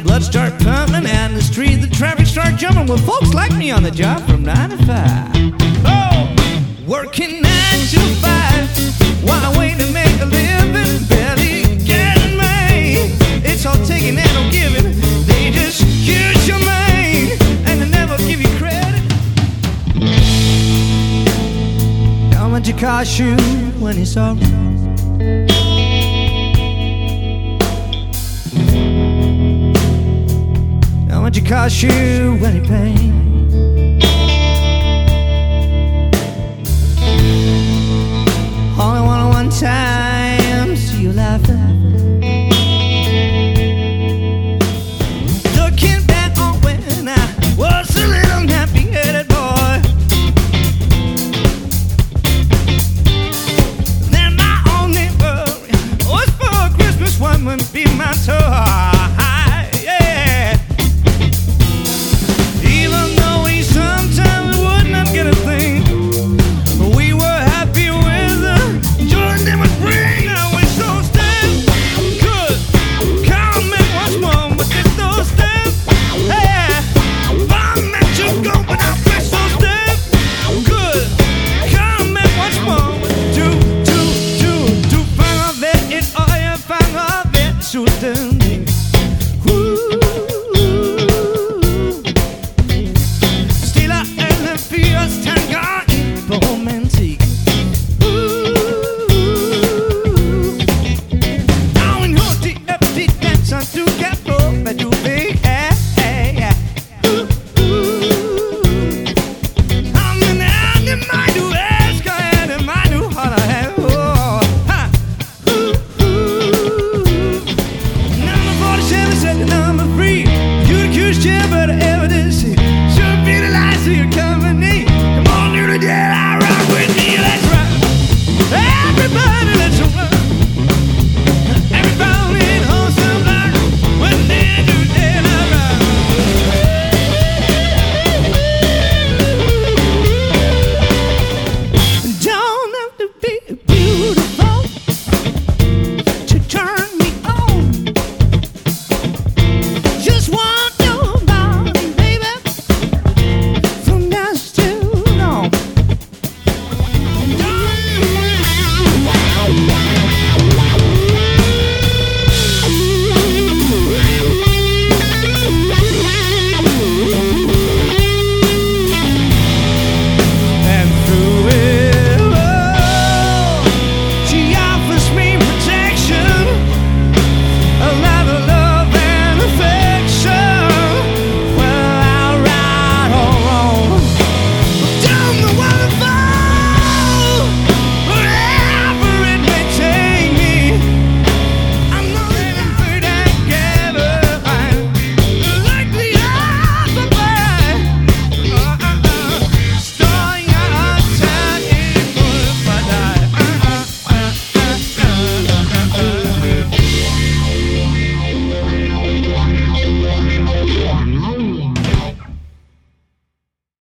the blood start pumping and the street, the traffic start jumping. Well, folks like me on the job from 9 to 5. Oh, working 9 to 5 while waiting to make a living, barely getting made. It's all taking and no giving. They just use your mind and they never give you credit. How much it cost you when it's all wrong? How much it cost you when it paid?